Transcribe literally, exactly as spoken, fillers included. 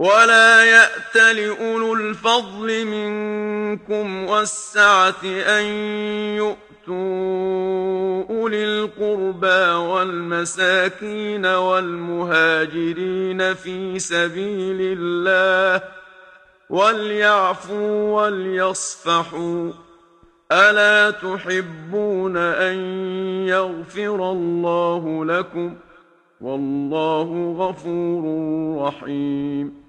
ولا يأت لأولو الفضل منكم والسعة أن يؤتوا أولي القربى والمساكين والمهاجرين في سبيل الله وليعفوا وليصفحوا ألا تحبون أن يغفر الله لكم والله غفور رحيم